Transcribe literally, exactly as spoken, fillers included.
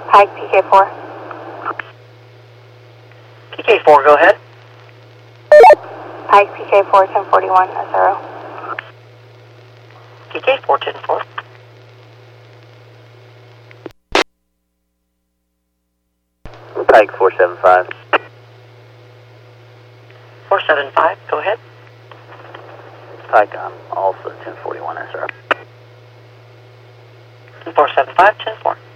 Pike, P K four. P K four, go ahead. Pike, P K four, ten forty-one, S R O. P K four, ten four. Pike four seven five. four seven five, go ahead. Pike on also ten forty-one S R O. four seven five, ten four.